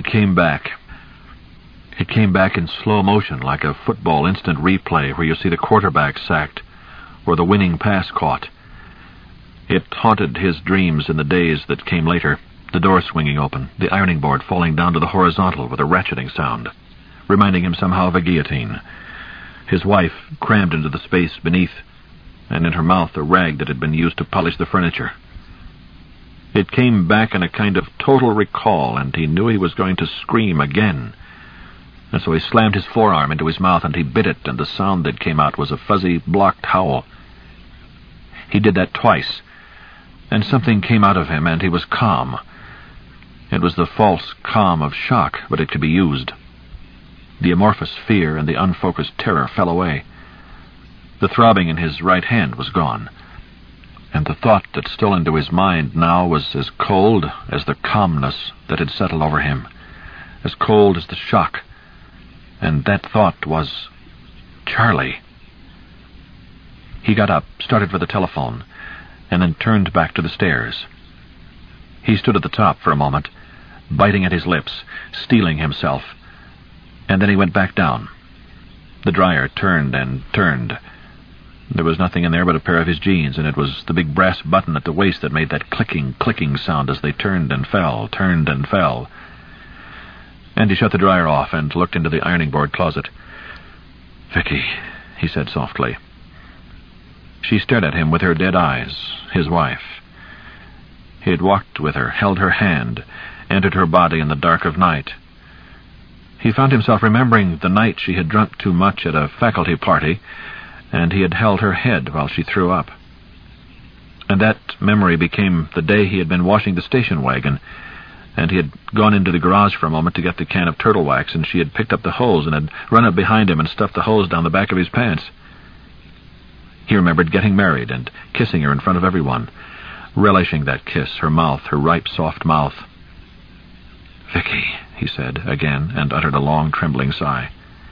It came back. It came back in slow motion, like a football instant replay where you see the quarterback sacked or the winning pass caught. It haunted his dreams in the days that came later, the door swinging open, the ironing board falling down to the horizontal with a ratcheting sound, reminding him somehow of a guillotine. His wife crammed into the space beneath, and in her mouth a rag that had been used to polish the furniture. It came back in a kind of total recall, and he knew he was going to scream again. And so he slammed his forearm into his mouth, and he bit it, and the sound that came out was a fuzzy, blocked howl. He did that twice, and something came out of him, and he was calm. It was the false calm of shock, but it could be used. The amorphous fear and the unfocused terror fell away. The throbbing in his right hand was gone, and the thought that stole into his mind now was as cold as the calmness that had settled over him, as cold as the shock. And that thought was Charlie. He got up, started for the telephone, and then turned back to the stairs. He stood at the top for a moment, biting at his lips, steeling himself, and then he went back down. The dryer turned and turned. There was nothing in there but a pair of his jeans, and it was the big brass button at the waist that made that clicking sound as they turned and fell, turned and fell. And he shut the dryer off and looked into the ironing board closet. "Vicky," he said softly. She stared at him with her dead eyes, his wife. He had walked with her, held her hand, entered her body in the dark of night. He found himself remembering the night she had drunk too much at a faculty party, and he had held her head while she threw up. And that memory became the day he had been washing the station wagon, and he had gone into the garage for a moment to get the can of turtle wax, and she had picked up the hose and had run up behind him and stuffed the hose down the back of his pants. He remembered getting married and kissing her in front of everyone, relishing that kiss, her mouth, her ripe, soft mouth. "Vicky," he said again, and uttered a long, trembling sigh.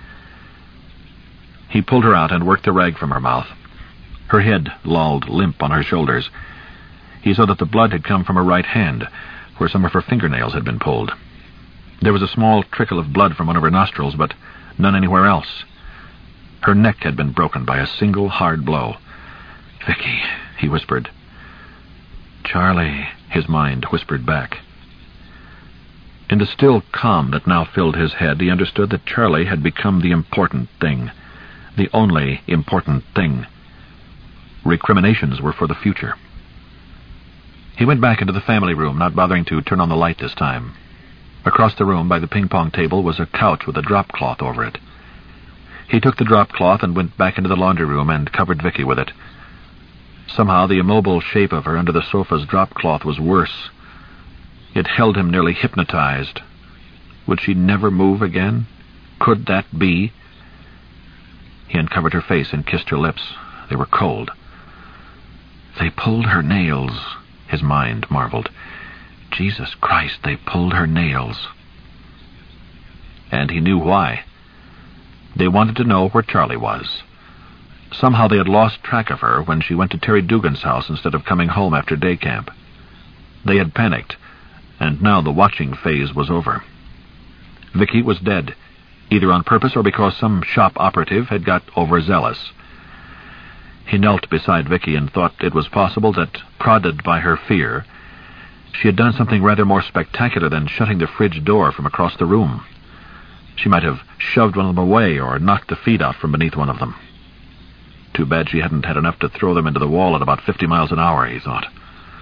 He pulled her out and worked the rag from her mouth. Her head lolled limp on her shoulders. He saw that the blood had come from her right hand, where some of her fingernails had been pulled. There was a small trickle of blood from one of her nostrils, but none anywhere else. Her neck had been broken by a single hard blow. "Vicky," he whispered. "Charlie," his mind whispered back. In the still calm that now filled his head, he understood that Charlie had become the important thing, the only important thing. Recriminations were for the future. He went back into the family room, not bothering to turn on the light this time. Across the room, by the ping-pong table, was a couch with a drop cloth over it. He took the drop cloth and went back into the laundry room and covered Vicky with it. Somehow the immobile shape of her under the sofa's drop cloth was worse. It held him nearly hypnotized. Would she never move again? Could that be? He uncovered her face and kissed her lips. They were cold. "They pulled her nails," his mind marveled. "Jesus Christ, they pulled her nails." And he knew why. They wanted to know where Charlie was. Somehow they had lost track of her when she went to Terry Dugan's house instead of coming home after day camp. They had panicked, and now the watching phase was over. Vicky was dead, either on purpose or because some shop operative had got overzealous. He knelt beside Vicky and thought it was possible that, prodded by her fear, she had done something rather more spectacular than shutting the fridge door from across the room. She might have shoved one of them away or knocked the feet out from beneath one of them. Too bad she hadn't had enough to throw them into the wall at about 50 miles an hour, he thought.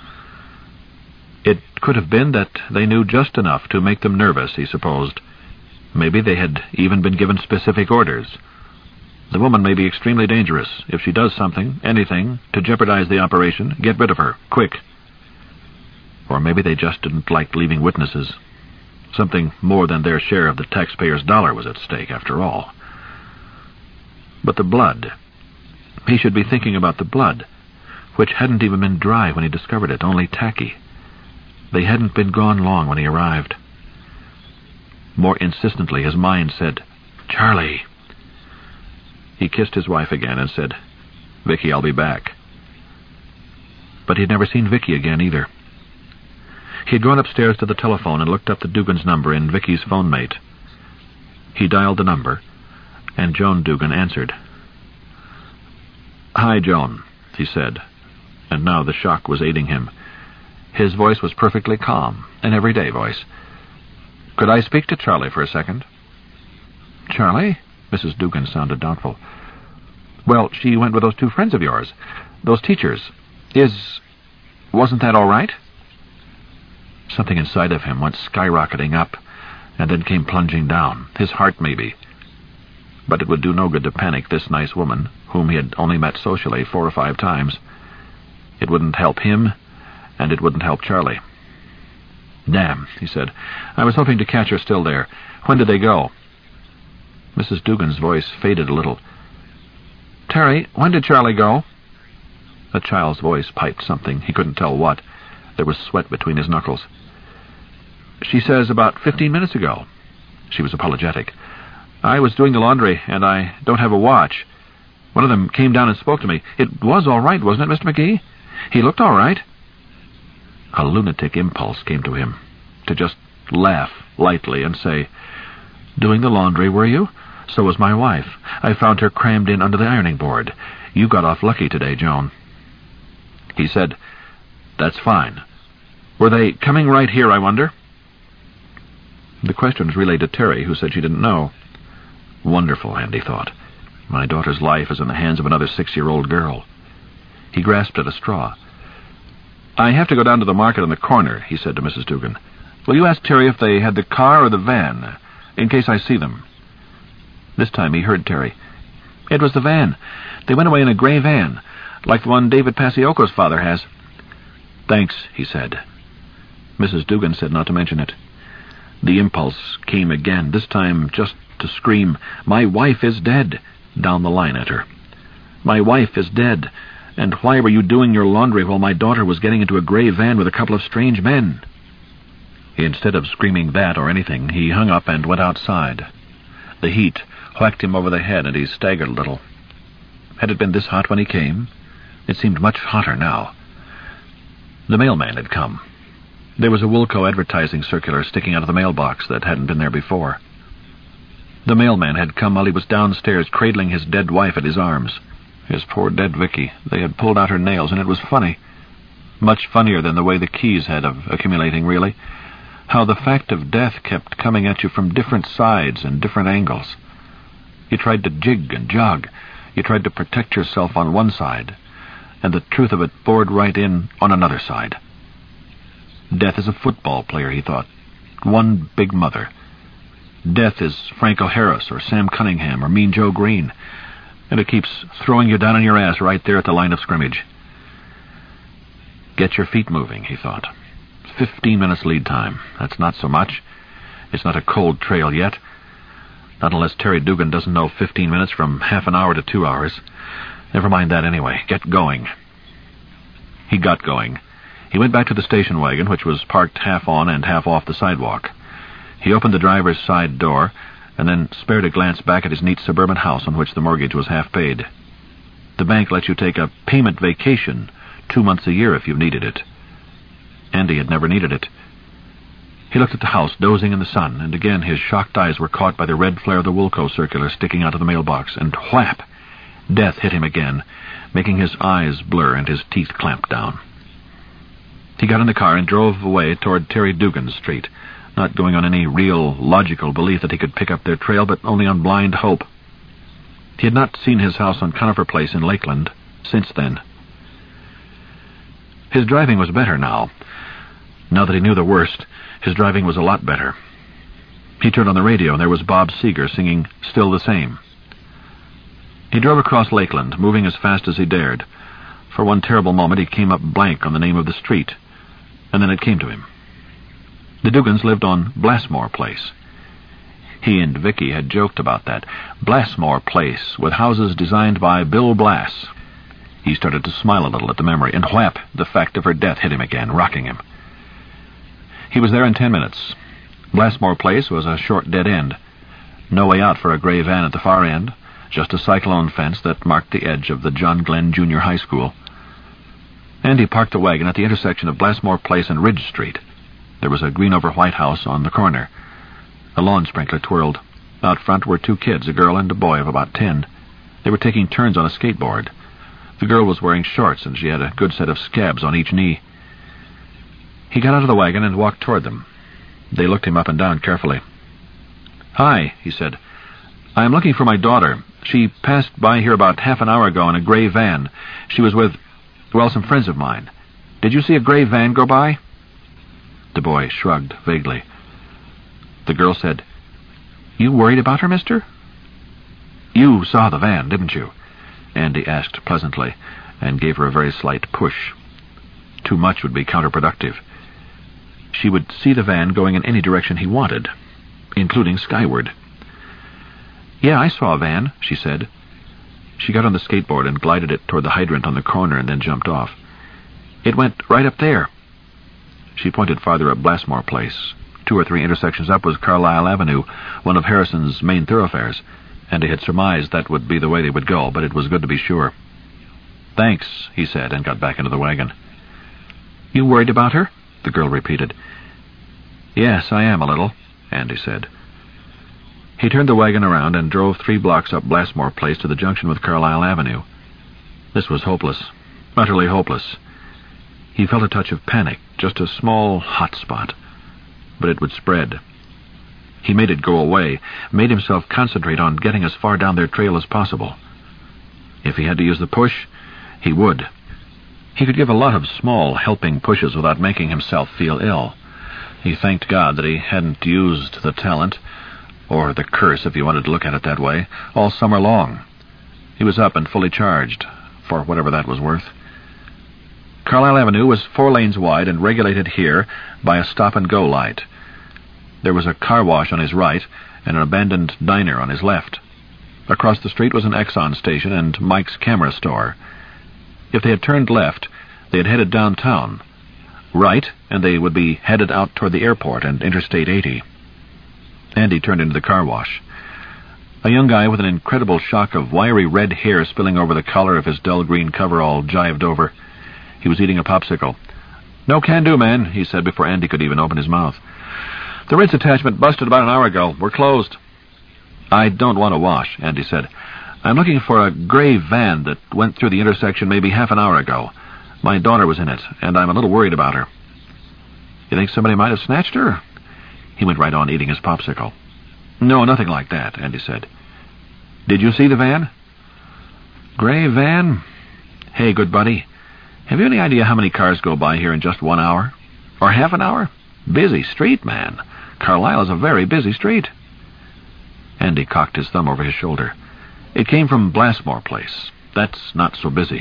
It could have been that they knew just enough to make them nervous, he supposed. Maybe they had even been given specific orders. The woman may be extremely dangerous. If she does something, anything, to jeopardize the operation, get rid of her, quick. Or maybe they just didn't like leaving witnesses. Something more than their share of the taxpayer's dollar was at stake, after all. But the blood. He should be thinking about the blood, which hadn't even been dry when he discovered it, only tacky. They hadn't been gone long when he arrived. More insistently, his mind said, "Charlie." He kissed his wife again and said, "Vicky, I'll be back." But he'd never seen Vicky again either. He had gone upstairs to the telephone and looked up the Dugans' number in Vicky's phone mate. He dialed the number, and Joan Dugan answered. "Hi, Joan," he said, and now the shock was aiding him. His voice was perfectly calm, an everyday voice. "Could I speak to Charlie for a second?" "Charlie?" Mrs. Dugan sounded doubtful. "Well, she went with those two friends of yours, those teachers. Wasn't that all right?" Something inside of him went skyrocketing up, and then came plunging down. His heart, maybe. But it would do no good to panic this nice woman, whom he had only met socially 4 or 5 times. It wouldn't help him, and it wouldn't help Charlie. "Damn," he said. "I was hoping to catch her still there. When did they go?" Mrs. Dugan's voice faded a little. "Terry, when did Charlie go?" A child's voice piped something. He couldn't tell what. There was sweat between his knuckles. "She says about 15 minutes ago." She was apologetic. "I was doing the laundry, and I don't have a watch. One of them came down and spoke to me. It was all right, wasn't it, Mr. McGee? He looked all right." A lunatic impulse came to him, to just laugh lightly and say, "Doing the laundry, were you? So was my wife. I found her crammed in under the ironing board. You got off lucky today, Joan." He said, "That's fine. Were they coming right here, I wonder?" The question was relayed to Terry, who said she didn't know. Wonderful, Andy thought. My daughter's life is in the hands of another 6-year-old girl. He grasped at a straw. "I have to go down to the market on the corner," he said to Mrs. Dugan. "Will you ask Terry if they had the car or the van, in case I see them?" This time he heard Terry. "It was the van. They went away in a gray van, like the one David Pasioko's father has." "Thanks," he said. Mrs. Dugan said not to mention it. The impulse came again, this time just to scream, "My wife is dead," down the line at her. "My wife is dead, and why were you doing your laundry while my daughter was getting into a gray van with a couple of strange men?" Instead of screaming that or anything, he hung up and went outside. The heat whacked him over the head, and he staggered a little. Had it been this hot when he came? It seemed much hotter now. The mailman had come. There was a Wilco advertising circular sticking out of the mailbox that hadn't been there before. The mailman had come while he was downstairs cradling his dead wife at his arms. His poor dead Vicky. They had pulled out her nails, and it was funny. Much funnier than the way the keys had of accumulating, really. How the fact of death kept coming at you from different sides and different angles. You tried to jig and jog. You tried to protect yourself on one side, and the truth of it bored right in on another side. Death is a football player, he thought. One big mother. Death is Franco Harris or Sam Cunningham or Mean Joe Green, and it keeps throwing you down on your ass right there at the line of scrimmage. Get your feet moving, he thought. 15 minutes lead time. That's not so much. It's not a cold trail yet. Not unless Terry Dugan doesn't know 15 minutes from half an hour to 2 hours. Never mind that anyway. Get going. He got going. He went back to the station wagon, which was parked half on and half off the sidewalk. He opened the driver's side door, and then spared a glance back at his neat suburban house on which the mortgage was half paid. The bank lets you take a payment vacation 2 months a year if you've needed it. Andy had never needed it. He looked at the house, dozing in the sun, and again his shocked eyes were caught by the red flare of the Wilco circular sticking out of the mailbox, and whap! Death hit him again, making his eyes blur and his teeth clamp down. He got in the car and drove away toward Terry Dugan's street, not going on any real, logical belief that he could pick up their trail, but only on blind hope. He had not seen his house on Conifer Place in Lakeland since then. His driving was better now. Now that he knew the worst, his driving was a lot better. He turned on the radio, and there was Bob Seeger singing Still the Same. He drove across Lakeland, moving as fast as he dared. For one terrible moment he came up blank on the name of the street, and then it came to him. The Dugans lived on Blassmore Place. He and Vicky had joked about that. Blassmore Place, with houses designed by Bill Blass. He started to smile a little at the memory, and whap, the fact of her death hit him again, rocking him. He was there in 10 minutes. Blassmore Place was a short dead end. No way out for a gray van at the far end, just a cyclone fence that marked the edge of the John Glenn Junior High School. Andy parked the wagon at the intersection of Blassmore Place and Ridge Street. There was a green-over-white house on the corner. A lawn sprinkler twirled. Out front were 2 kids, a girl and a boy of about 10. They were taking turns on a skateboard. The girl was wearing shorts, and she had a good set of scabs on each knee. He got out of the wagon and walked toward them. They looked him up and down carefully. "Hi," he said. "I am looking for my daughter. She passed by here about half an hour ago in a gray van. She was with, some friends of mine. Did you see a gray van go by?" The boy shrugged vaguely. The girl said, "You worried about her, mister?" "You saw the van, didn't you?" Andy asked pleasantly, and gave her a very slight push. Too much would be counterproductive. She would see the van going in any direction he wanted, including skyward. "Yeah, I saw a van," she said. She got on the skateboard and glided it toward the hydrant on the corner and then jumped off. "It went right up there." She pointed farther up Blassmore Place. 2 or 3 intersections up was Carlisle Avenue, one of Harrison's main thoroughfares, and he had surmised that would be the way they would go, but it was good to be sure. "Thanks," he said, and got back into the wagon. "You worried about her?" the girl repeated. "Yes, I am a little," Andy said. He turned the wagon around and drove 3 blocks up Blassmore Place to the junction with Carlisle Avenue. This was hopeless, utterly hopeless. He felt a touch of panic, just a small hot spot. But it would spread. He made it go away, made himself concentrate on getting as far down their trail as possible. If he had to use the push, he would. He could give a lot of small, helping pushes without making himself feel ill. He thanked God that he hadn't used the talent, or the curse if you wanted to look at it that way, all summer long. He was up and fully charged, for whatever that was worth. Carlisle Avenue was 4 lanes wide and regulated here by a stop-and-go light. There was a car wash on his right and an abandoned diner on his left. Across the street was an Exxon station and Mike's camera store. If they had turned left, they had headed downtown. Right, and they would be headed out toward the airport and Interstate 80. Andy turned into the car wash. A young guy with an incredible shock of wiry red hair spilling over the collar of his dull green coverall jived over. He was eating a popsicle. "No can do, man," he said before Andy could even open his mouth. "The rinse attachment busted about an hour ago. We're closed." "I don't want to wash," Andy said. "I'm looking for a gray van that went through the intersection maybe half an hour ago. My daughter was in it, and I'm a little worried about her." "You think somebody might have snatched her?" He went right on eating his popsicle. "No, nothing like that," Andy said. "Did you see the van?" "Gray van? Hey, good buddy, have you any idea how many cars go by here in just 1 hour? Or half an hour? Busy street, man. Carlisle is a very busy street." Andy cocked his thumb over his shoulder. "It came from Blassmore Place. That's not so busy."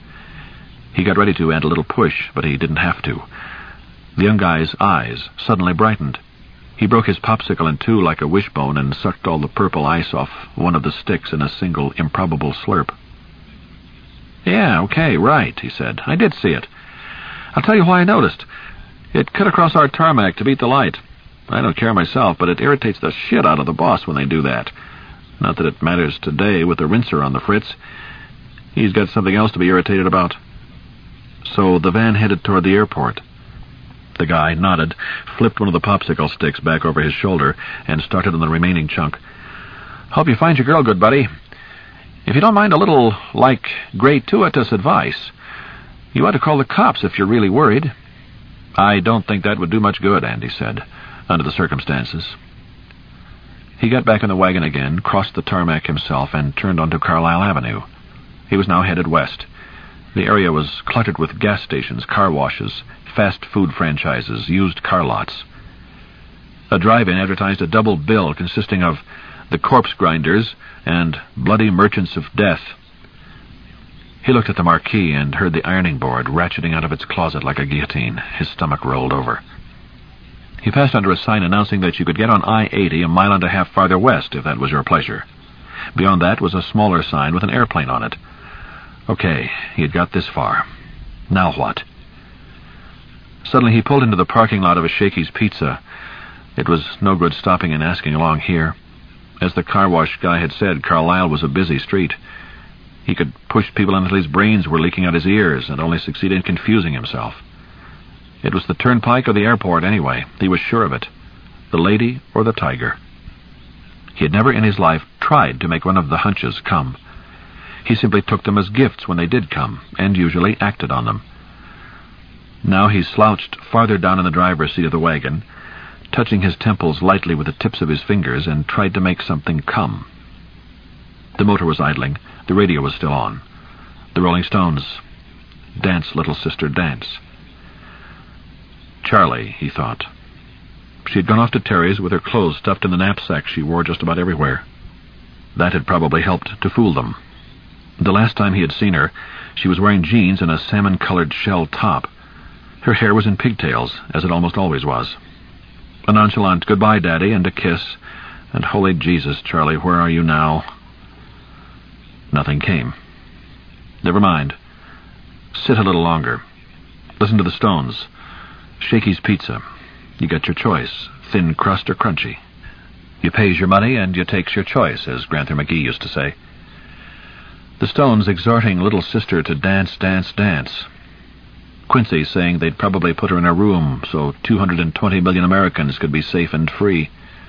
He got ready to add a little push, but he didn't have to. The young guy's eyes suddenly brightened. He broke his popsicle in 2 like a wishbone and sucked all the purple ice off one of the sticks in a single improbable slurp. "Yeah, okay, right," he said. "I did see it. I'll tell you why I noticed. It cut across our tarmac to beat the light. I don't care myself, but it irritates the shit out of the boss when they do that. Not that it matters today with the rinser on the fritz. He's got something else to be irritated about." So the van headed toward the airport. The guy nodded, flipped one of the popsicle sticks back over his shoulder, and started on the remaining chunk. "Hope you find your girl, good buddy. If you don't mind a little, gratuitous advice, you ought to call the cops if you're really worried." "I don't think that would do much good," Andy said, "under the circumstances." He got back in the wagon again, crossed the tarmac himself, and turned onto Carlisle Avenue. He was now headed west. The area was cluttered with gas stations, car washes, fast food franchises, used car lots. A drive-in advertised a double bill consisting of the Corpse Grinders and Bloody Merchants of Death. He looked at the marquee and heard the ironing board ratcheting out of its closet like a guillotine. His stomach rolled over. He passed under a sign announcing that you could get on I-80 a mile and a half farther west if that was your pleasure. Beyond that was a smaller sign with an airplane on it. Okay, he had got this far. Now what? Suddenly he pulled into the parking lot of a Shakey's Pizza. It was no good stopping and asking along here. As the car wash guy had said, Carlisle was a busy street. He could push people until his brains were leaking out his ears and only succeed in confusing himself. It was the turnpike or the airport anyway. He was sure of it. The lady or the tiger. He had never in his life tried to make one of the hunches come. He simply took them as gifts when they did come, and usually acted on them. Now he slouched farther down in the driver's seat of the wagon, touching his temples lightly with the tips of his fingers, and tried to make something come. The motor was idling. The radio was still on. The Rolling Stones. Dance, Little Sister, Dance. Charlie, he thought. She had gone off to Terry's with her clothes stuffed in the knapsack she wore just about everywhere. That had probably helped to fool them. The last time he had seen her, she was wearing jeans and a salmon-colored shell top. Her hair was in pigtails, as it almost always was. A nonchalant goodbye, Daddy, and a kiss, and holy Jesus, Charlie, where are you now? Nothing came. Never mind. Sit a little longer. Listen to the Stones. Shakey's Pizza. You get your choice, thin crust or crunchy. You pays your money and you takes your choice, as Granther McGee used to say. The Stones exhorting little sister to dance, dance, dance. Quincy saying they'd probably put her in a room so 220 million Americans could be safe and free.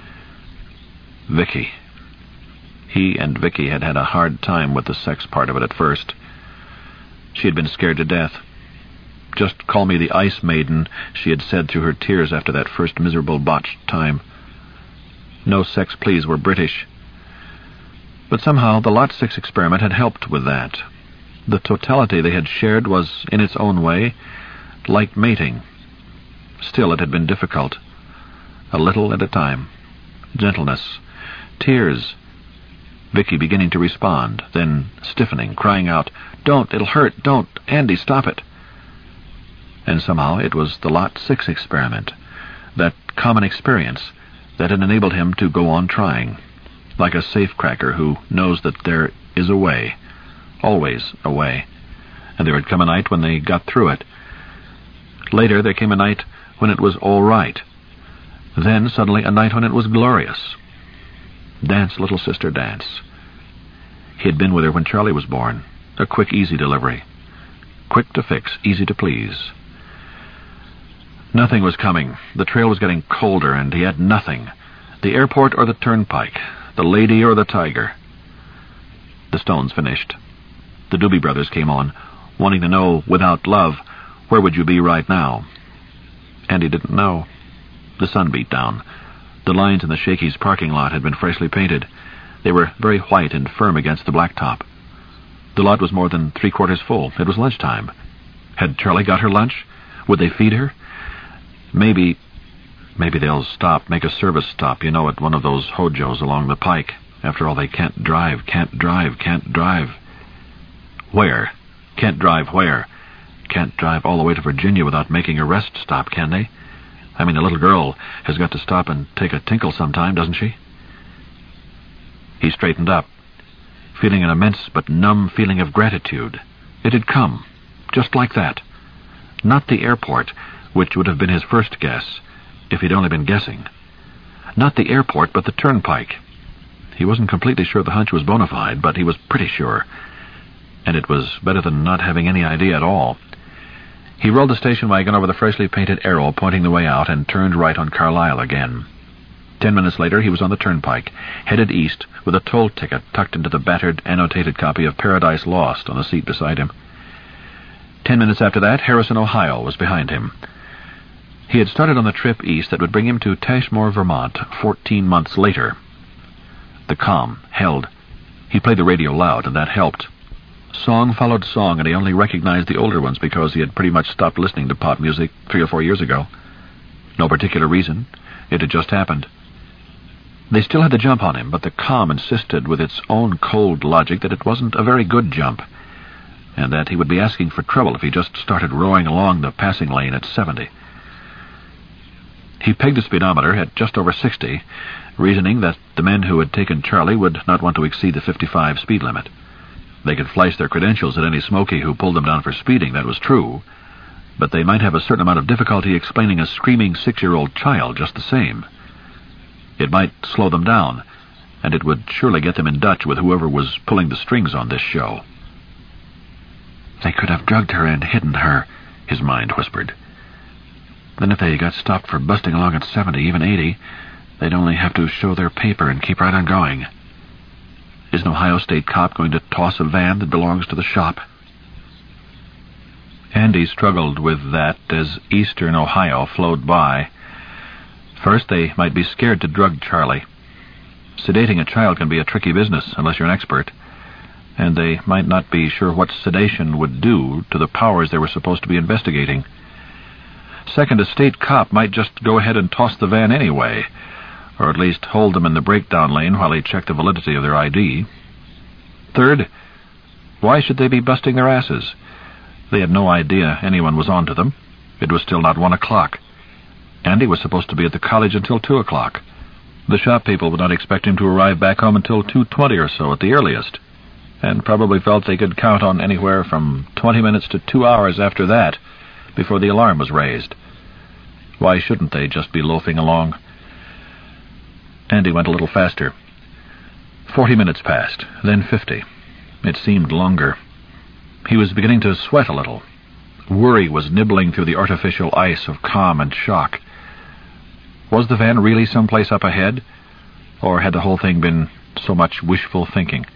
Vicky. He and Vicky had had a hard time with the sex part of it at first. She had been scared to death. Just call me the Ice Maiden, she had said through her tears after that first miserable botched time. No sex pleas were British. But somehow the Lot 6 experiment had helped with that. The totality they had shared was, in its own way, like mating. Still, it had been difficult. A little at a time. Gentleness. Tears. Vicky beginning to respond, then stiffening, crying out, "Don't, it'll hurt, don't, Andy, stop it." And somehow it was the Lot 6 experiment, that common experience, that had enabled him to go on trying, like a safecracker who knows that there is a way, always a way, and there had come a night when they got through it. Later there came a night when it was all right. Then suddenly a night when it was glorious. Dance, little sister, dance. He had been with her when Charlie was born. A quick, easy delivery. Quick to fix, easy to please. Nothing was coming. The trail was getting colder, and he had nothing. The airport or the turnpike. The lady or the tiger. The Stones finished. The Doobie Brothers came on, wanting to know, without love, where would you be right now? And he didn't know. The sun beat down. The lines in the Shakey's parking lot had been freshly painted. They were very white and firm against the blacktop. The lot was more than 3/4 full. It was lunchtime. Had Charlie got her lunch? Would they feed her? Maybe they'll stop, make a service stop, at one of those hojos along the pike. After all, they can't drive. Where? Can't drive where? Can't drive all the way to Virginia without making a rest stop, can they? I mean, the little girl has got to stop and take a tinkle sometime, doesn't she? He straightened up, feeling an immense but numb feeling of gratitude. It had come, just like that. Not the airport, which would have been his first guess, if he'd only been guessing. Not the airport, but the turnpike. He wasn't completely sure the hunch was bona fide, but he was pretty sure. And it was better than not having any idea at all. He rolled the station wagon over the freshly painted arrow pointing the way out and turned right on Carlisle again. 10 minutes later he was on the turnpike, headed east with a toll ticket tucked into the battered, annotated copy of Paradise Lost on the seat beside him. 10 minutes after that, Harrison, Ohio, was behind him. He had started on the trip east that would bring him to Tashmore, Vermont, 14 months later. The calm held. He played the radio loud, and that helped. Song followed song, and he only recognized the older ones because he had pretty much stopped listening to pop music 3 or 4 years ago. No particular reason. It had just happened. They still had the jump on him, but the calm insisted with its own cold logic that it wasn't a very good jump, and that he would be asking for trouble if he just started roaring along the passing lane at 70. He pegged the speedometer at just over 60, reasoning that the men who had taken Charlie would not want to exceed the 55 speed limit. They could flash their credentials at any smoky who pulled them down for speeding, that was true, but they might have a certain amount of difficulty explaining a screaming 6-year-old child just the same. It might slow them down, and it would surely get them in Dutch with whoever was pulling the strings on this show. They could have drugged her and hidden her, his mind whispered. Then if they got stopped for busting along at 70, even 80, they'd only have to show their paper and keep right on going. Is an Ohio State cop going to toss a van that belongs to the shop? Andy struggled with that as eastern Ohio flowed by. First, they might be scared to drug Charlie. Sedating a child can be a tricky business unless you're an expert, and they might not be sure what sedation would do to the powers they were supposed to be investigating. Second, a state cop might just go ahead and toss the van anyway, or at least hold them in the breakdown lane while he checked the validity of their ID. Third, why should they be busting their asses? They had no idea anyone was on to them. It was still not 1 o'clock. Andy was supposed to be at the college until 2 o'clock. The shop people would not expect him to arrive back home until 2:20 or so at the earliest, and probably felt they could count on anywhere from 20 minutes to 2 hours after that before the alarm was raised. Why shouldn't they just be loafing along? Andy went a little faster. 40 minutes passed, then 50. It seemed longer. He was beginning to sweat a little. Worry was nibbling through the artificial ice of calm and shock. Was the van really someplace up ahead, or had the whole thing been so much wishful thinking?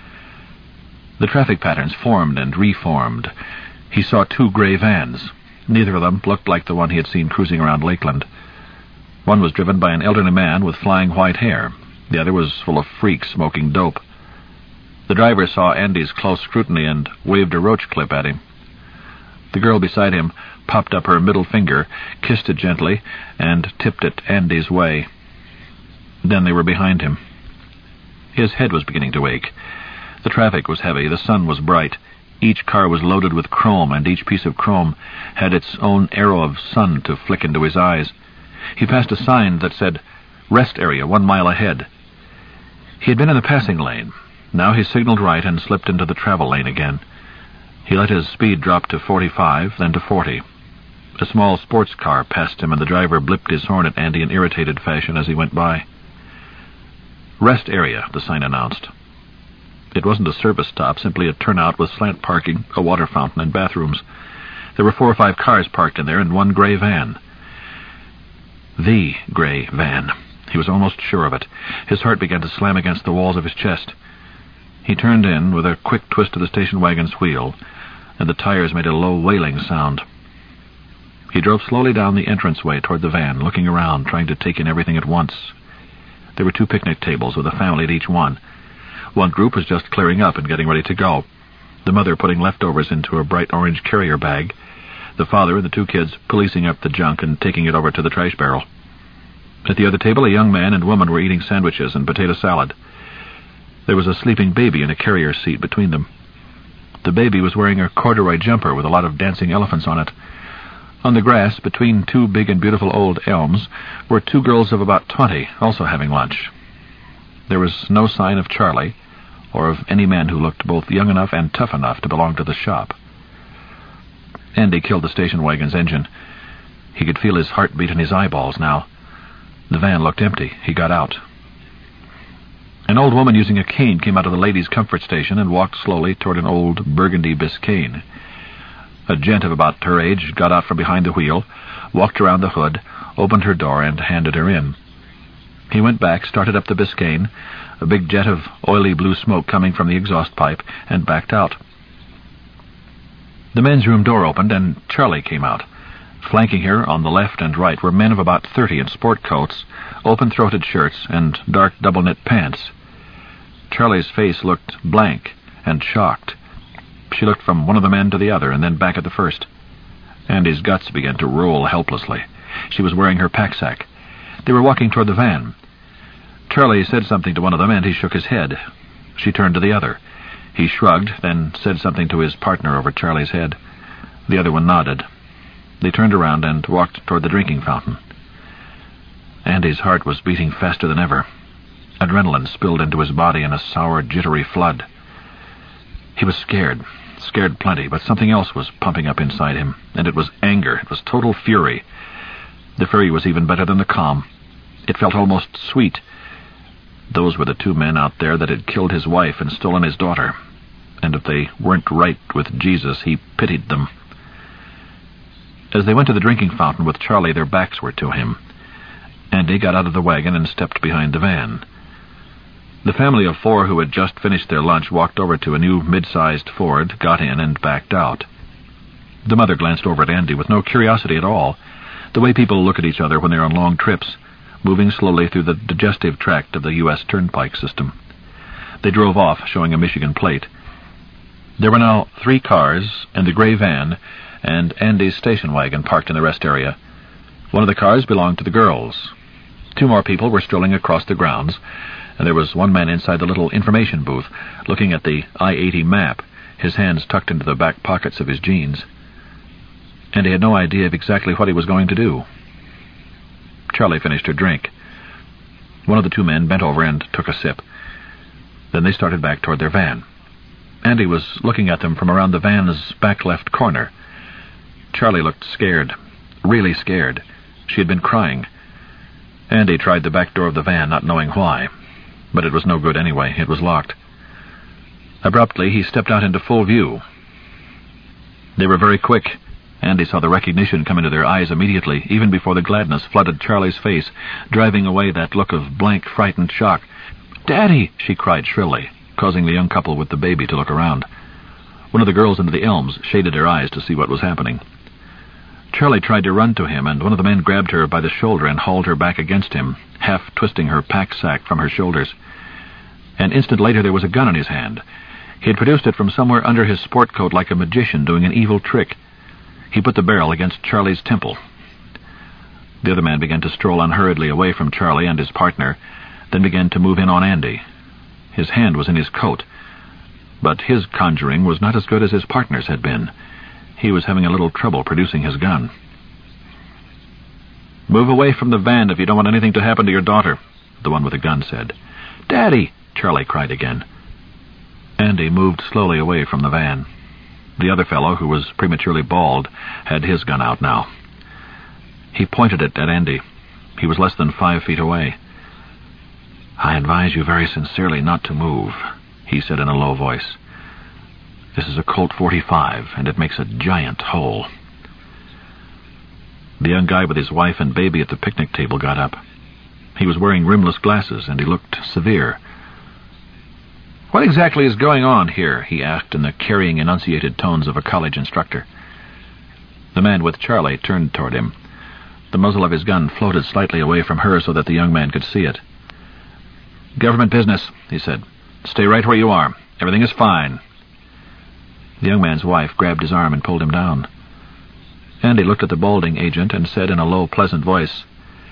The traffic patterns formed and reformed. He saw 2 gray vans. Neither of them looked like the one he had seen cruising around Lakeland. One was driven by an elderly man with flying white hair. The other was full of freaks smoking dope. The driver saw Andy's close scrutiny and waved a roach clip at him. The girl beside him popped up her middle finger, kissed it gently, and tipped it Andy's way. Then they were behind him. His head was beginning to ache. The traffic was heavy, the sun was bright. Each car was loaded with chrome, and each piece of chrome had its own arrow of sun to flick into his eyes. He passed a sign that said, "Rest area 1 mile ahead." He had been in the passing lane. Now he signaled right and slipped into the travel lane again. He let his speed drop to 45, then to 40. A small sports car passed him, and the driver blipped his horn at Andy in irritated fashion as he went by. "Rest area," the sign announced. It wasn't a service stop, simply a turnout with slant parking, a water fountain, and bathrooms. There were 4 or 5 cars parked in there, and 1 gray van. The gray van. He was almost sure of it. His heart began to slam against the walls of his chest. He turned in with a quick twist of the station wagon's wheel, and the tires made a low wailing sound. He drove slowly down the entranceway toward the van, looking around, trying to take in everything at once. There were 2 picnic tables with a family at each one. One group was just clearing up and getting ready to go, the mother putting leftovers into a bright orange carrier bag, the father and the 2 kids policing up the junk and taking it over to the trash barrel. At the other table, a young man and woman were eating sandwiches and potato salad. There was a sleeping baby in a carrier seat between them. The baby was wearing a corduroy jumper with a lot of dancing elephants on it. On the grass, between 2 big and beautiful old elms, were 2 girls of about 20, also having lunch. There was no sign of Charlie, or of any man who looked both young enough and tough enough to belong to the shop. Andy killed the station wagon's engine. He could feel his heart beat in his eyeballs now. The van looked empty. He got out. An old woman using a cane came out of the ladies' comfort station and walked slowly toward an old burgundy Biscayne. A gent of about her age got out from behind the wheel, walked around the hood, opened her door, and handed her in. He went back, started up the Biscayne, a big jet of oily blue smoke coming from the exhaust pipe, and backed out. The men's room door opened, and Charlie came out. Flanking her on the left and right were men of about 30 in sport coats, open-throated shirts, and dark double-knit pants. Charlie's face looked blank and shocked. She looked from one of the men to the other, and then back at the first. Andy's guts began to roll helplessly. She was wearing her pack-sack. They were walking toward the van. Charlie said something to one of them, and he shook his head. She turned to the other. He shrugged, then said something to his partner over Charlie's head. The other one nodded. They turned around and walked toward the drinking fountain. Andy's heart was beating faster than ever. Adrenaline spilled into his body in a sour, jittery flood. He was scared plenty, but something else was pumping up inside him, and it was anger. It was total fury. The fury was even better than the calm. It felt almost sweet. Those were the 2 men out there that had killed his wife and stolen his daughter, and if they weren't right with Jesus, he pitied them. As they went to the drinking fountain with Charlie, their backs were to him. Andy got out of the wagon and stepped behind the van. The family of 4 who had just finished their lunch walked over to a new mid-sized Ford, got in, and backed out. The mother glanced over at Andy with no curiosity at all, the way people look at each other when they're on long trips, moving slowly through the digestive tract of the U.S. Turnpike system. They drove off, showing a Michigan plate. There were now 3 cars and the gray van and Andy's station wagon parked in the rest area. One of the cars belonged to the girls. 2 more people were strolling across the grounds, and there was one man inside the little information booth, looking at the I-80 map, his hands tucked into the back pockets of his jeans. And he had no idea of exactly what he was going to do. Charlie finished her drink. One of the 2 men bent over and took a sip. Then they started back toward their van. Andy was looking at them from around the van's back left corner. Charlie looked scared, really scared. She had been crying. Andy tried the back door of the van, not knowing why. But it was no good anyway. It was locked. Abruptly, he stepped out into full view. They were very quick. Andy saw the recognition come into their eyes immediately, even before the gladness flooded Charlie's face, driving away that look of blank, frightened shock. "Daddy!" she cried shrilly, causing the young couple with the baby to look around. One of the girls under the elms shaded her eyes to see what was happening. Charlie tried to run to him, and one of the men grabbed her by the shoulder and hauled her back against him, half twisting her pack sack from her shoulders. An instant later there was a gun in his hand. He had produced it from somewhere under his sport coat like a magician doing an evil trick. He put the barrel against Charlie's temple. The other man began to stroll unhurriedly away from Charlie and his partner, then began to move in on Andy. His hand was in his coat, but his conjuring was not as good as his partner's had been. He was having a little trouble producing his gun. "Move away from the van if you don't want anything to happen to your daughter," the one with the gun said. "Daddy!" Charlie cried again. Andy moved slowly away from the van. The other fellow, who was prematurely bald, had his gun out now. He pointed it at Andy. He was less than 5 feet away. "I advise you very sincerely not to move," he said in a low voice. "This is a Colt 45, and it makes a giant hole." The young guy with his wife and baby at the picnic table got up. He was wearing rimless glasses, and he looked severe. "What exactly is going on here?" he asked in the carrying, enunciated tones of a college instructor. The man with Charlie turned toward him. The muzzle of his gun floated slightly away from her so that the young man could see it. "Government business," he said. "Stay right where you are. Everything is fine." The young man's wife grabbed his arm and pulled him down. Andy looked at the balding agent and said in a low, pleasant voice,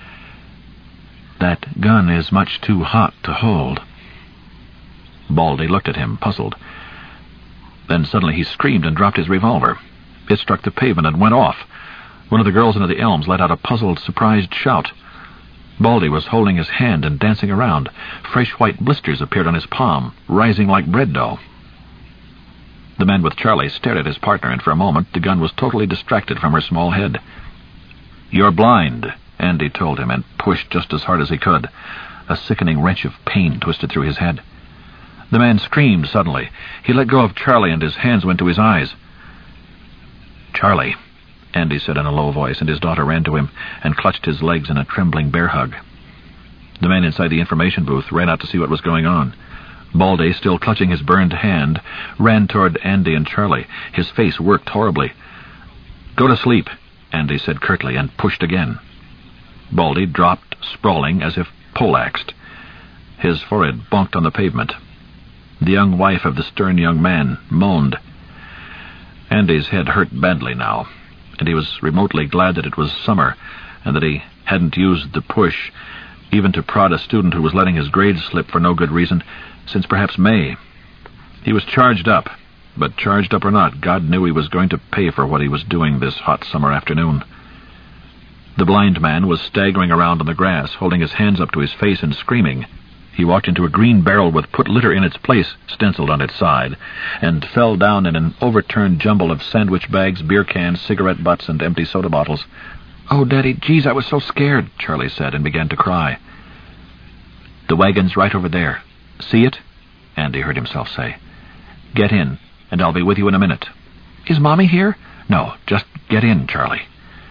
"That gun is much too hot to hold." Baldy looked at him, puzzled. Then suddenly he screamed and dropped his revolver. It struck the pavement and went off. One of the girls under the elms let out a puzzled, surprised shout. Baldy was holding his hand and dancing around. Fresh white blisters appeared on his palm, rising like bread dough. The man with Charlie stared at his partner, and for a moment the gun was totally distracted from her small head. "You're blind," Andy told him, and pushed just as hard as he could. A sickening wrench of pain twisted through his head. The man screamed suddenly. He let go of Charlie, and his hands went to his eyes. "Charlie," Andy said in a low voice, and his daughter ran to him and clutched his legs in a trembling bear hug. The man inside the information booth ran out to see what was going on. Baldy, still clutching his burned hand, ran toward Andy and Charlie. His face worked horribly. "Go to sleep," Andy said curtly, and pushed again. Baldy dropped, sprawling, as if poleaxed. His forehead bonked on the pavement. The young wife of the stern young man moaned. Andy's head hurt badly now, and he was remotely glad that it was summer, and that he hadn't used the push, even to prod a student who was letting his grades slip for no good reason, since perhaps May. He was charged up, but charged up or not, God knew he was going to pay for what he was doing this hot summer afternoon. The blind man was staggering around on the grass, holding his hands up to his face and screaming. He walked into a green barrel with "Put litter in its place" stenciled on its side, and fell down in an overturned jumble of sandwich bags, beer cans, cigarette butts, and empty soda bottles. "Oh, Daddy, geez, I was so scared," Charlie said, and began to cry. "The wagon's right over there. See it?" Andy heard himself say. "Get in, and I'll be with you in a minute." "Is Mommy here?" "No, just get in, Charlie."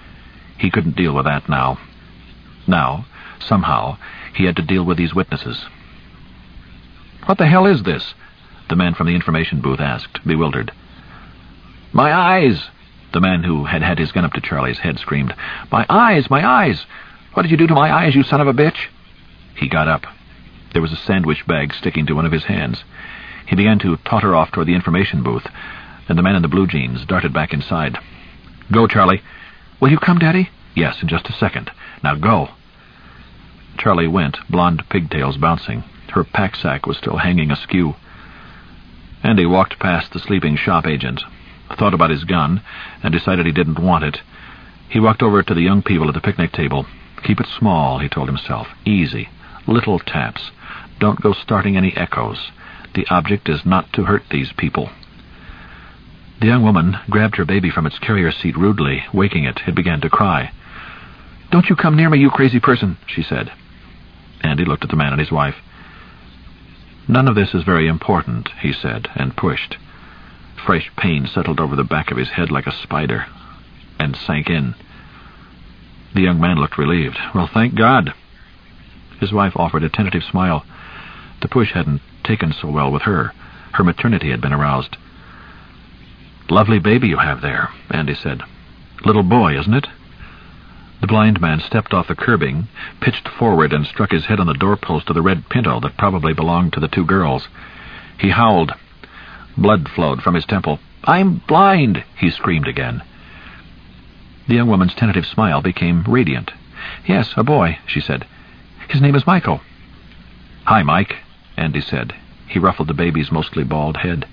He couldn't deal with that now. Now, somehow, he had to deal with these witnesses. "What the hell is this?" the man from the information booth asked, bewildered. "My eyes!" the man who had had his gun up to Charlie's head screamed. "My eyes! My eyes! What did you do to my eyes, you son of a bitch?" He got up. There was a sandwich bag sticking to one of his hands. He began to totter off toward the information booth, and the man in the blue jeans darted back inside. "Go, Charlie." "Will you come, Daddy?" "Yes, in just a second. Now go." Charlie went, blonde pigtails bouncing. Her pack-sack was still hanging askew. Andy walked past the sleeping shop agent, thought about his gun, and decided he didn't want it. He walked over to the young people at the picnic table. "Keep it small," he told himself. "Easy. Little taps. Don't go starting any echoes. The object is not to hurt these people." The young woman grabbed her baby from its carrier seat rudely, waking it. It began to cry. "Don't you come near me, you crazy person," she said. Andy looked at the man and his wife. "None of this is very important," he said, and pushed. Fresh pain settled over the back of his head like a spider, and sank in. The young man looked relieved. "Well, thank God." His wife offered a tentative smile. The push hadn't taken so well with her. Her maternity had been aroused. "Lovely baby you have there," Andy said. "Little boy, isn't it?" The blind man stepped off the curbing, pitched forward, and struck his head on the doorpost of the red Pinto that probably belonged to the two girls. He howled. Blood flowed from his temple. "I'm blind!" he screamed again. The young woman's tentative smile became radiant. "Yes, a boy," she said. "His name is Michael." "Hi, Mike," Andy said. He ruffled the baby's mostly bald head.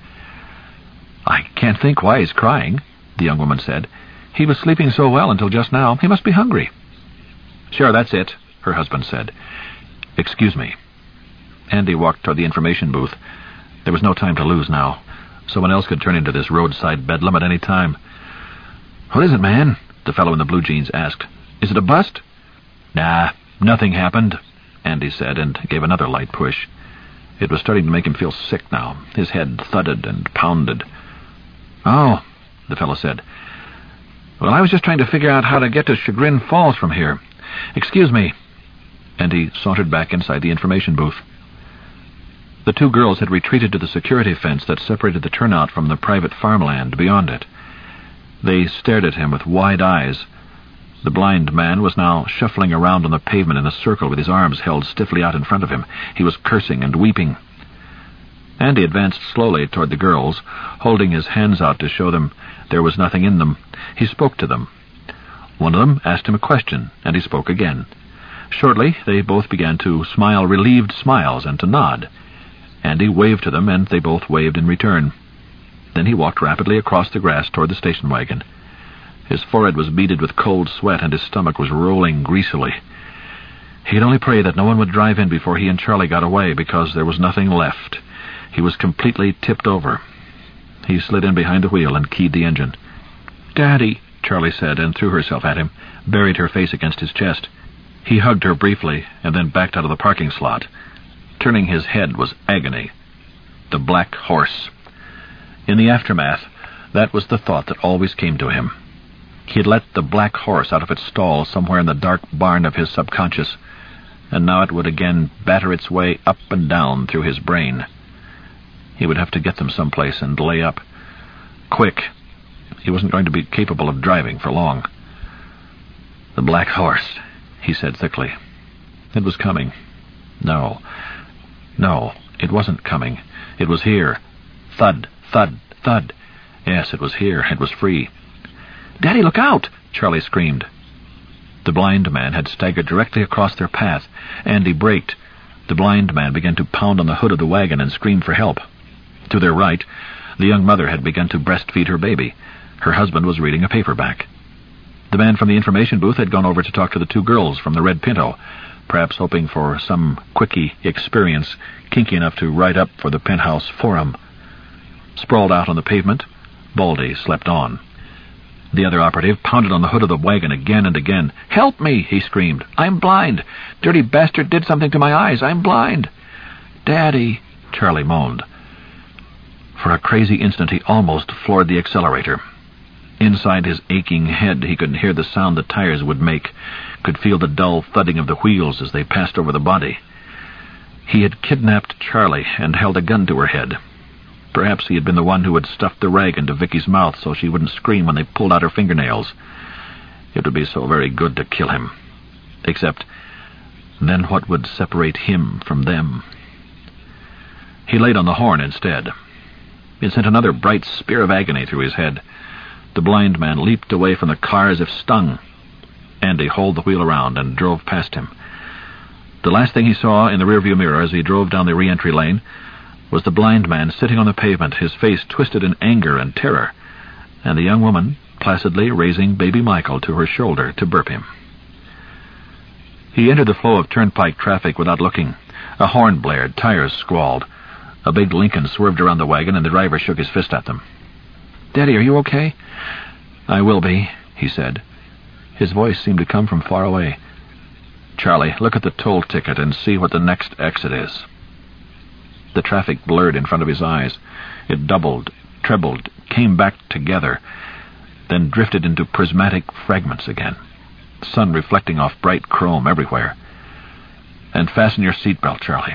"I can't think why he's crying," the young woman said. "He was sleeping so well until just now. He must be hungry." "Sure, that's it," her husband said. "Excuse me." Andy walked toward the information booth. There was no time to lose now. Someone else could turn into this roadside bedlam at any time. "What is it, man?" the fellow in the blue jeans asked. "Is it a bust?" "Nah, nothing happened," Andy said, and gave another light push. It was starting to make him feel sick now. His head thudded and pounded. "Oh," the fellow said. "Well, I was just trying to figure out how to get to Chagrin Falls from here. Excuse me." And he sauntered back inside the information booth. The two girls had retreated to the security fence that separated the turnout from the private farmland beyond it. They stared at him with wide eyes. The blind man was now shuffling around on the pavement in a circle with his arms held stiffly out in front of him. He was cursing and weeping. Andy advanced slowly toward the girls, holding his hands out to show them there was nothing in them. He spoke to them. One of them asked him a question, and he spoke again. Shortly, they both began to smile relieved smiles and to nod. Andy waved to them, and they both waved in return. Then he walked rapidly across the grass toward the station wagon. His forehead was beaded with cold sweat, and his stomach was rolling greasily. He could only pray that no one would drive in before he and Charlie got away, because there was nothing left. He was completely tipped over. He slid in behind the wheel and keyed the engine. "Daddy," Charlie said, and threw herself at him, buried her face against his chest. He hugged her briefly, and then backed out of the parking slot. Turning his head was agony. The black horse. In the aftermath, that was the thought that always came to him. He had let the black horse out of its stall somewhere in the dark barn of his subconscious, and now it would again batter its way up and down through his brain. He would have to get them someplace and lay up. Quick. He wasn't going to be capable of driving for long. "The black horse," he said thickly. It was coming. No, it wasn't coming. It was here. Thud, thud, thud. Yes, it was here. It was free. "Daddy, look out!" Charlie screamed. The blind man had staggered directly across their path. Andy braked. The blind man began to pound on the hood of the wagon and scream for help. To their right, the young mother had begun to breastfeed her baby. Her husband was reading a paperback. The man from the information booth had gone over to talk to the two girls from the red Pinto, perhaps hoping for some quickie experience, kinky enough to write up for the Penthouse Forum. Sprawled out on the pavement, Baldy slept on. The other operative pounded on the hood of the wagon again and again. "Help me!" he screamed. "I'm blind! Dirty bastard did something to my eyes! I'm blind!" "Daddy!" Charlie moaned. For a crazy instant he almost floored the accelerator. Inside his aching head he could hear the sound the tires would make, could feel the dull thudding of the wheels as they passed over the body. He had kidnapped Charlie and held a gun to her head. Perhaps he had been the one who had stuffed the rag into Vicky's mouth so she wouldn't scream when they pulled out her fingernails. It would be so very good to kill him. Except, then what would separate him from them? He laid on the horn instead. It sent another bright spear of agony through his head. The blind man leaped away from the car as if stung. Andy hauled the wheel around and drove past him. The last thing he saw in the rearview mirror as he drove down the re-entry lane was the blind man sitting on the pavement, his face twisted in anger and terror, and the young woman placidly raising baby Michael to her shoulder to burp him. He entered the flow of turnpike traffic without looking. A horn blared, tires squalled. A big Lincoln swerved around the wagon, and the driver shook his fist at them. "Daddy, are you okay?" "I will be," he said. His voice seemed to come from far away. "Charlie, look at the toll ticket and see what the next exit is." The traffic blurred in front of his eyes. It doubled, trebled, came back together, then drifted into prismatic fragments again, sun reflecting off bright chrome everywhere. "And fasten your seatbelt, Charlie."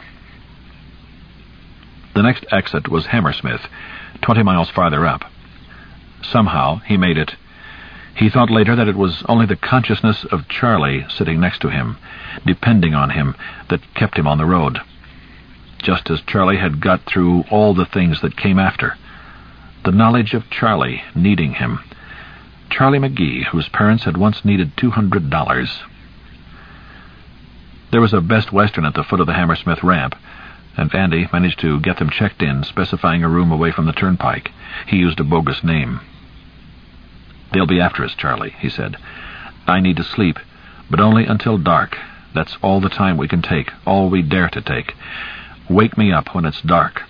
The next exit was Hammersmith, 20 miles farther up. Somehow he made it. He thought later that it was only the consciousness of Charlie sitting next to him, depending on him, that kept him on the road. Just as Charlie had got through all the things that came after. The knowledge of Charlie needing him. Charlie McGee, whose parents had once needed $200. There was a Best Western at the foot of the Hammersmith ramp, and Andy managed to get them checked in, specifying a room away from the turnpike. He used a bogus name. "They'll be after us, Charlie," he said. "I need to sleep, but only until dark. That's all the time we can take, all we dare to take. Wake me up when it's dark."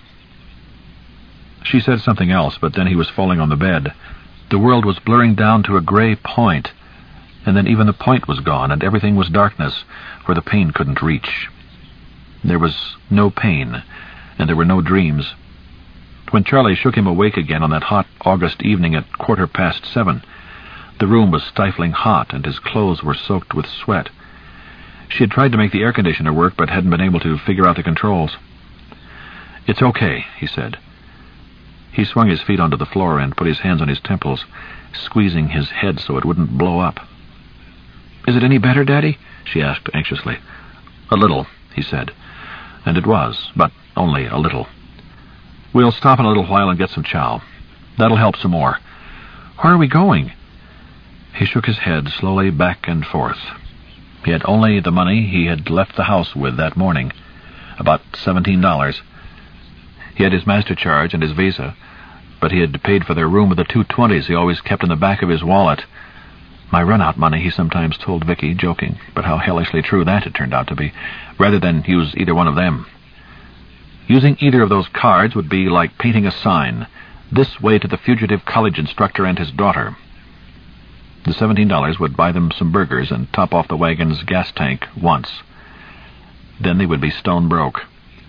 She said something else, but then he was falling on the bed. The world was blurring down to a gray point, and then even the point was gone, and everything was darkness, where the pain couldn't reach. There was no pain, and there were no dreams. When Charlie shook him awake again on that hot August evening at 7:15, the room was stifling hot, and his clothes were soaked with sweat. She had tried to make the air conditioner work, but hadn't been able to figure out the controls. "It's okay," he said. He swung his feet onto the floor and put his hands on his temples, squeezing his head so it wouldn't blow up. "Is it any better, Daddy?" she asked anxiously. "A little," he said. And it was, but only a little. "We'll stop in a little while and get some chow. That'll help some more." "Where are we going?" He shook his head slowly back and forth. He had only the money he had left the house with that morning, about $17. He had his master charge and his Visa, but he had paid for their room with the 220s he always kept in the back of his wallet. "My run-out money," he sometimes told Vicky, joking, but how hellishly true that had turned out to be, rather than use either one of them. Using either of those cards would be like painting a sign, "This way to the fugitive college instructor and his daughter." The $17 would buy them some burgers and top off the wagon's gas tank once. Then they would be stone broke.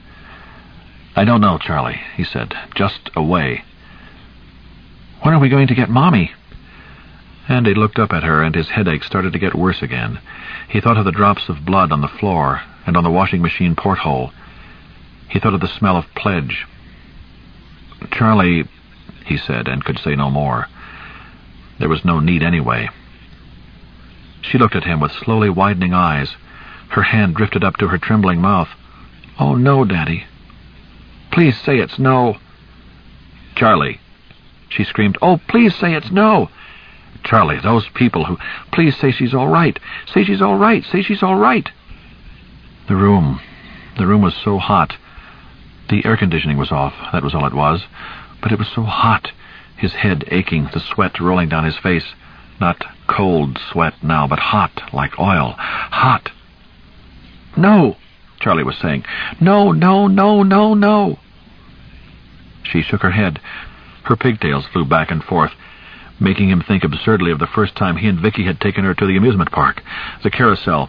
"I don't know, Charlie," he said. "Just away." "When are we going to get Mommy?" Andy looked up at her, and his headache started to get worse again. He thought of the drops of blood on the floor and on the washing machine porthole. He thought of the smell of pledge. "Charlie," he said, and could say no more. There was no need anyway. She looked at him with slowly widening eyes. Her hand drifted up to her trembling mouth. "Oh, no, Daddy. Please say it's no." "Charlie," she screamed. "Oh, please say it's no." "Charlie, those people who—" "Please say she's all right. Say she's all right. Say she's all right." The room was so hot. The air conditioning was off, that was all it was. But it was so hot, his head aching, the sweat rolling down his face. Not cold sweat now, but hot, like oil. Hot. "No," Charlie was saying. "No, no, no, no, no." She shook her head. Her pigtails flew back and forth, making him think absurdly of the first time he and Vicky had taken her to the amusement park, the carousel.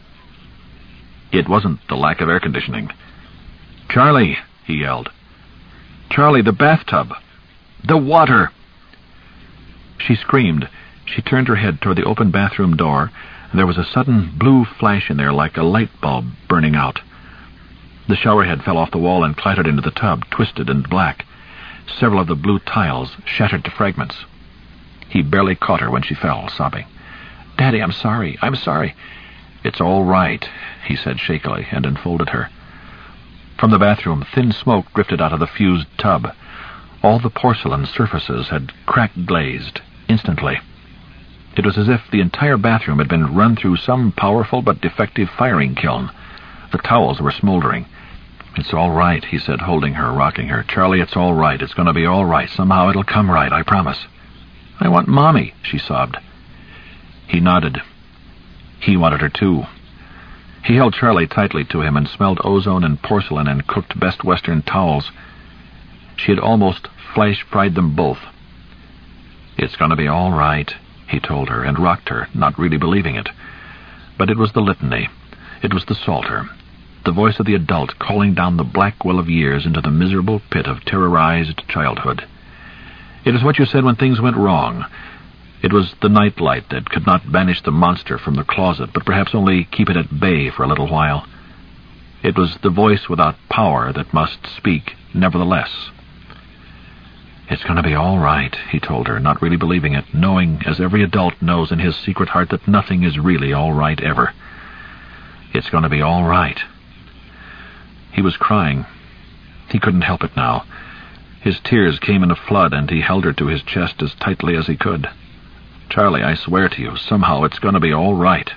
It wasn't the lack of air conditioning. "Charlie," he yelled. "Charlie, the bathtub! The water!" She screamed. She turned her head toward the open bathroom door, and there was a sudden blue flash in there like a light bulb burning out. The showerhead fell off the wall and clattered into the tub, twisted and black. Several of the blue tiles shattered to fragments. He barely caught her when she fell, sobbing. "Daddy, I'm sorry. I'm sorry." "It's all right," he said shakily, and enfolded her. From the bathroom, thin smoke drifted out of the fused tub. All the porcelain surfaces had cracked glazed, instantly. It was as if the entire bathroom had been run through some powerful but defective firing kiln. The towels were smoldering. "It's all right," he said, holding her, rocking her. "Charlie, it's all right. It's going to be all right. Somehow it'll come right, I promise." "I want Mommy," she sobbed. He nodded. He wanted her too. He held Charlie tightly to him and smelled ozone and porcelain and cooked Best Western towels. She had almost flash-fried them both. "It's going to be all right," he told her, and rocked her, not really believing it. But it was the litany. It was the psalter. The voice of the adult calling down the black well of years into the miserable pit of terrorized childhood. It was what you said when things went wrong. It was the nightlight that could not banish the monster from the closet, but perhaps only keep it at bay for a little while. It was the voice without power that must speak, nevertheless. "It's going to be all right," he told her, not really believing it, knowing, as every adult knows in his secret heart, that nothing is really all right ever. "It's going to be all right." He was crying. He couldn't help it now. His tears came in a flood, and he held her to his chest as tightly as he could. "Charlie, I swear to you, somehow it's going to be all right."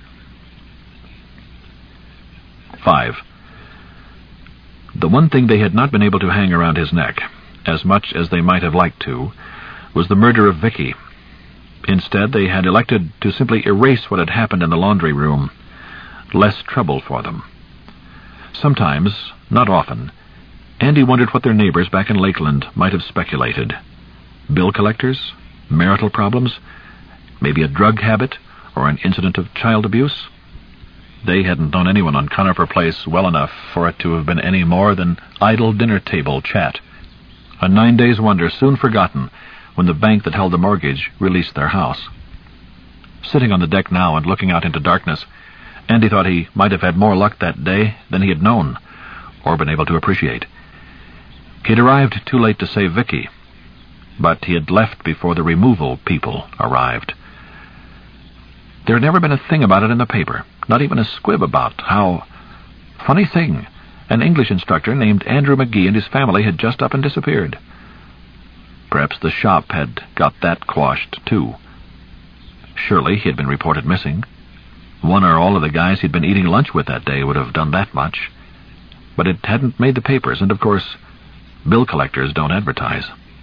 5. The one thing they had not been able to hang around his neck, as much as they might have liked to, was the murder of Vicky. Instead, they had elected to simply erase what had happened in the laundry room. Less trouble for them. Sometimes, not often, Andy wondered what their neighbors back in Lakeland might have speculated. Bill collectors? Marital problems? Maybe a drug habit or an incident of child abuse? They hadn't known anyone on Conifer Place well enough for it to have been any more than idle dinner-table chat. A 9 days' wonder soon forgotten when the bank that held the mortgage released their house. Sitting on the deck now and looking out into darkness, Andy thought he might have had more luck that day than he had known, or been able to appreciate. He had arrived too late to save Vicky, but he had left before the removal people arrived. There had never been a thing about it in the paper, not even a squib about how... Funny thing, an English instructor named Andrew McGee and his family had just up and disappeared. Perhaps the shop had got that quashed, too. Surely he had been reported missing. One or all of the guys he'd been eating lunch with that day would have done that much. But it hadn't made the papers, and of course, bill collectors don't advertise.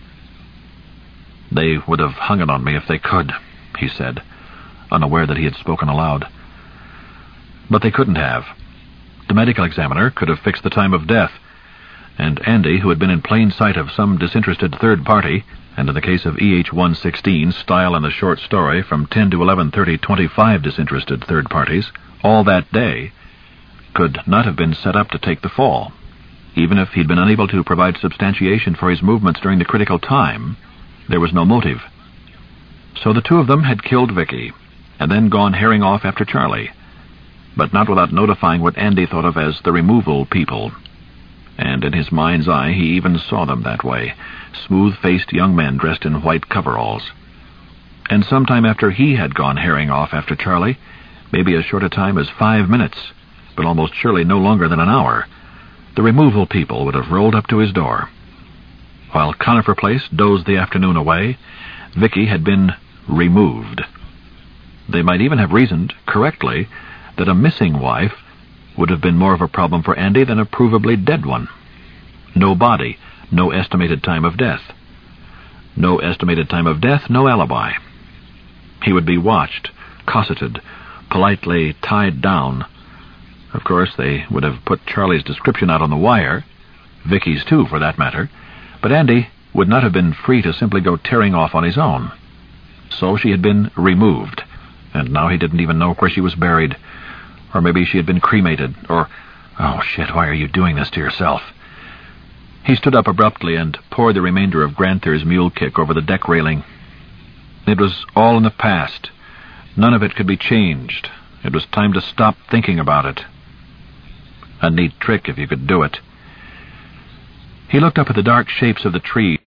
"They would have hung it on me if they could," he said, unaware that he had spoken aloud. But they couldn't have. The medical examiner could have fixed the time of death, and Andy, who had been in plain sight of some disinterested third party, and in the case of EH-116, Style and the short story, from 10 to 11:30, 25 disinterested third parties, all that day, could not have been set up to take the fall. Even if he'd been unable to provide substantiation for his movements during the critical time, there was no motive. So the two of them had killed Vicky, and then gone herring off after Charlie, but not without notifying what Andy thought of as the removal people. And in his mind's eye he even saw them that way, smooth-faced young men dressed in white coveralls. And sometime after he had gone herring off after Charlie, maybe as short a time as 5 minutes, but almost surely no longer than an hour, the removal people would have rolled up to his door. While Conifer Place dozed the afternoon away, Vicky had been removed. They might even have reasoned, correctly, that a missing wife would have been more of a problem for Andy than a provably dead one. No body, no estimated time of death. No estimated time of death, no alibi. He would be watched, cosseted, politely tied down. Of course, they would have put Charlie's description out on the wire, Vicky's too, for that matter, but Andy would not have been free to simply go tearing off on his own. So she had been removed, and now he didn't even know where she was buried. Or maybe she had been cremated, or... Oh, shit, why are you doing this to yourself? He stood up abruptly and poured the remainder of Granther's mule kick over the deck railing. It was all in the past. None of it could be changed. It was time to stop thinking about it. A neat trick if you could do it. He looked up at the dark shapes of the trees.